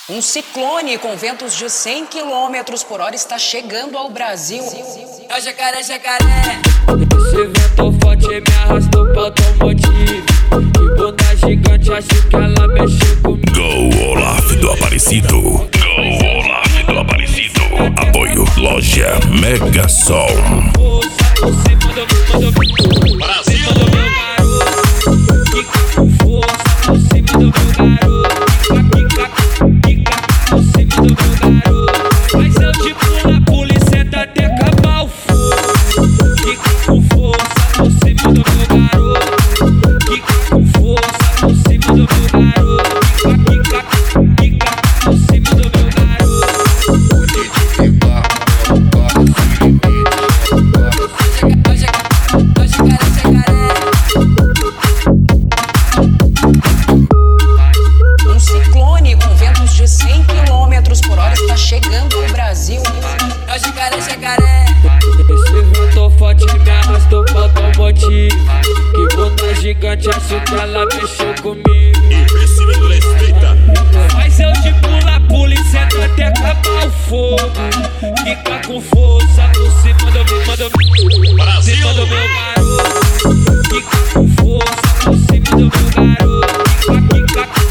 Um ciclone com ventos de 100 km por hora está chegando ao Brasil. É o jacaré, jacaré. Esse vento forte me arrastou pro automotivo. Que bunda gigante, acho que ela mexeu comigo. Go Olaf do Aparecido. Go Olaf do Aparecido. Apoio Loja Mega Som. Você mandou Brasil. meu garoto. Quica com força, você mandou meu garoto. Quica por cima do meu garoto. Mas eu te pulo, a polícia tá até acabar o fogo. Quica com força, você mandou meu garoto. Quica com força, você mandou meu garoto. Quica por cima do meu Um ciclone com ventos de 100 km por hora está chegando ao Brasil. É o jacaré, jacaré. Esse vento forte me arrastou pro automotivo. Que bunda gigante, acho que ela mexeu comigo. Mas eu te pulo, a polícia tá até acabar o fogo. Quica com força, por cima do meu Brasil. cima do meu garoto. Quica com força, por cima do meu garoto.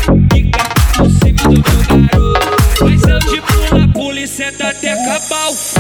Quica por cima do meu garoto. Mas eu te pulo, a polícia tá até acabar o fogo.